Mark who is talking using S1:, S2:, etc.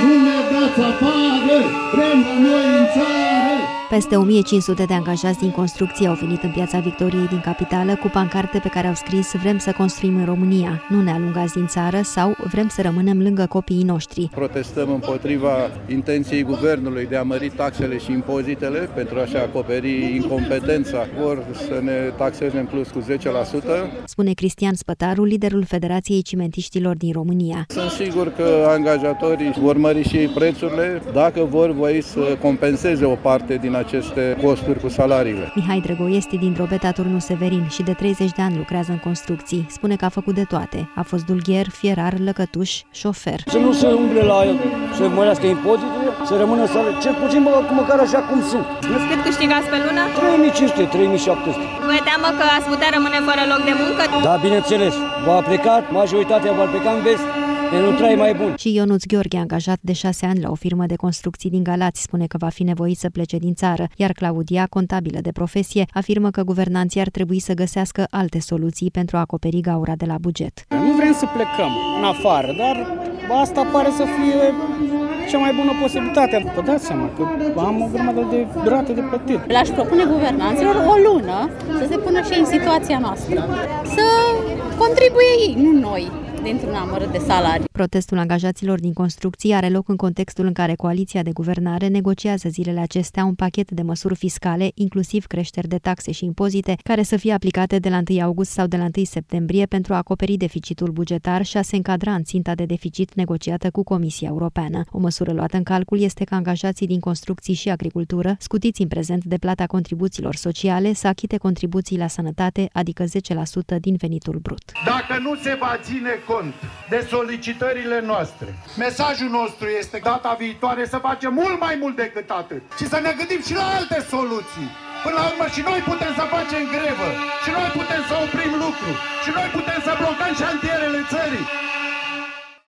S1: Nu ne dați afară, vrem la noi în țară!
S2: Peste 1500 de angajați din construcție au venit în Piața Victoriei din capitală cu pancarte pe care au scris "Vrem să construim în România, nu ne alungați din țară" sau "Vrem să rămânem lângă copiii noștri".
S3: Protestăm împotriva intenției guvernului de a mări taxele și impozitele pentru a-și acoperi incompetența. Vor să ne taxeze în plus cu 10%.
S2: Spune Cristian Spătaru, liderul Federației Cimentiștilor din România.
S3: Sunt sigur că angajatorii vor mări și ei prețurile dacă vor voi să compenseze o parte din aceste costuri cu salariile.
S2: Mihai Drăgoi este din Drobeta, Turnul Severin și de 30 de ani lucrează în construcții. Spune că a făcut de toate. A fost dulgher, fierar, lăcătuș, șofer.
S4: Să nu se umble la să mărească impozitele, să rămână salariile, cel puțin măcar așa cum sunt.
S5: Cât câștigați pe lună?
S4: 3500, 3700.
S5: Vă e teamă că ați putea rămâne fără loc de muncă?
S4: Da, bineînțeles. Va pleca, majoritatea va pleca în vest. E un trai mai bun.
S2: Și Ionuț Gheorghe, angajat de 6 ani la o firmă de construcții din Galați, spune că va fi nevoit să plece din țară, iar Claudia, contabilă de profesie, afirmă că guvernanții ar trebui să găsească alte soluții pentru a acoperi gaura de la buget.
S6: Nu vrem să plecăm în afară, dar asta pare să fie cea mai bună posibilitate. Vă dați seama că am o grămadă de rate de plătit.
S7: Le-aș propune guvernanților o lună să se pună și în situația noastră, să contribuie ei, nu noi, dintr-un amărât de salarii.
S2: Protestul angajaților din construcții are loc în contextul în care coaliția de guvernare negociază zilele acestea un pachet de măsuri fiscale, inclusiv creșteri de taxe și impozite, care să fie aplicate de la 1 august sau de la 1 septembrie pentru a acoperi deficitul bugetar și a se încadra în ținta de deficit negociată cu Comisia Europeană. O măsură luată în calcul este că angajații din construcții și agricultură, scutiți în prezent de plata contribuțiilor sociale, să achite contribuții la sănătate, adică 10% din venitul brut.
S1: Dacă nu se va ține cont de solicitările noastre, mesajul nostru este data viitoare să facem mult mai mult decât atât și să ne gândim și la alte soluții. Până la urmă și noi putem să facem grevă, și noi putem să oprim lucru, și noi putem să blocăm șantierele țării.